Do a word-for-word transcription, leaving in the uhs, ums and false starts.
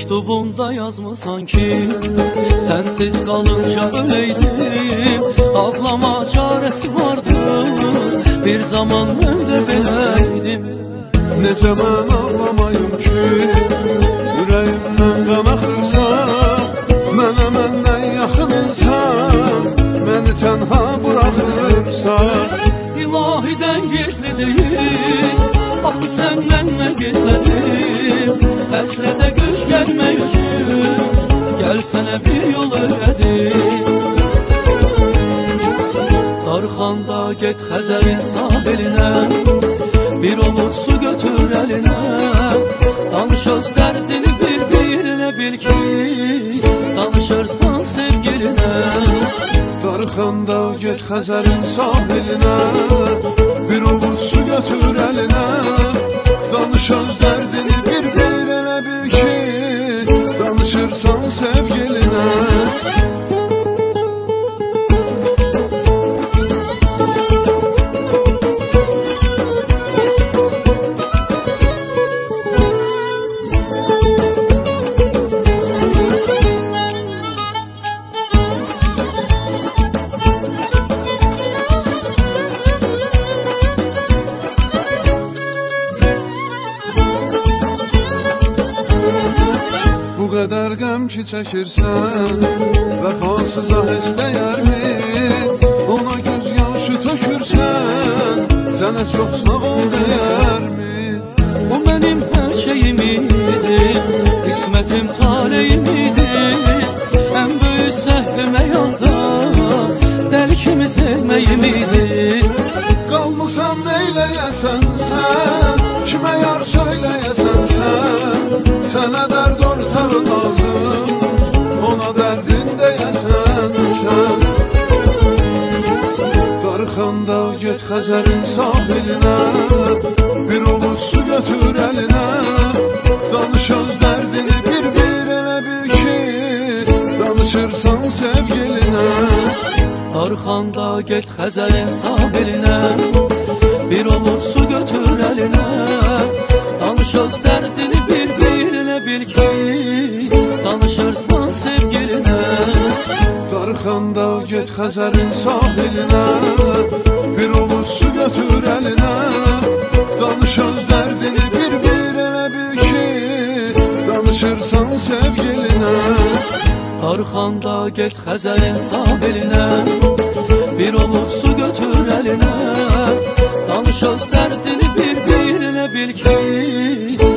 Mektubumda yazmısan ki sensiz kalınca öleydim. Ağlama çaresi vardır, bir zaman ben de beləydim. Necə mən ağlamayım ki, yüreğimden qan axırsa, mənə məndən yaxın insan məni tənha bırakırsa. İlahiden gizli değil, ah sen mənlə gizlədin. Həsrətə güç gəlmək üçün, gəl sənə bir yol öyrədim. Darxanda get Xəzərin sahilinə, bir olur su götür əlinə. Danış öz dərdini bir-birinə, bil ki danışırsan sevgilinə. Darxanda get Xəzərin sahilinə, bir ovuc su götür əlinə. Danış öz dərdini bir-birinə, bil ki danışırsan sevgilinə. Bu qədər qəm ki çəkirsən, vəfasıza heç dəyərmi? Ona göz yaşı tökürsən, sənə çox sağ ol dəyərmi? O mənim hər şeyim idi, qismətim taleyim idi. Ən böyük səhvim həyatda dəli kimi sevməyim idi. Qalmısan neyləyəsən sən, kimə yar söyləyəsən sən? Sənə dərd ortağı lazım, ona dərdin deyəsən sən. Darxanda get Xəzərin sahilinə, bir ovuc su götür əlinə. Danış öz dərdini bir-birinə, bil ki danışırsan sevgilinə. Darxanda get Xəzərin sahilinə, bir ovuc su götür əlinə. Danış öz dərdini bir-birinə, bil ki danışırsan sevgilinə. Darxanda get Xəzərin sahilinə, bir ovuc su götür əlinə. Danış öz dərdini bir-birinə, bil ki danışırsan sevgilinə. Darxanda get Xəzərin sahilinə, bir ovuc su götür əlinə. Danış öz dərdini bir-birinə, bil ki